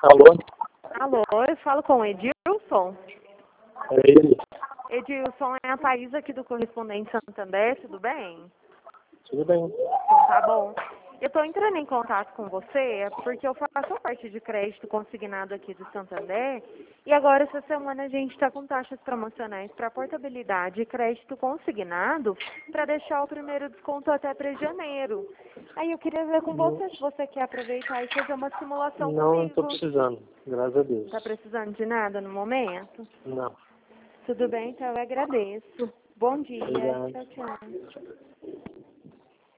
Alô? Alô, eu falo com o Edilson. É ele. Edilson, é a Thaís aqui do Correspondente Santander, tudo bem? Tudo bem. Então tá bom. Eu estou entrando em contato com você porque eu faço parte de crédito consignado aqui do Santander e agora essa semana a gente está com taxas promocionais para portabilidade e crédito consignado para deixar o primeiro desconto até para janeiro. Aí eu queria ver com você se você quer aproveitar e fazer uma simulação Não estou comigo. precisando, graças a Deus. Tá precisando de nada no momento? Não. Tudo bem, então eu agradeço. Bom dia. Obrigado. Tchau, tchau.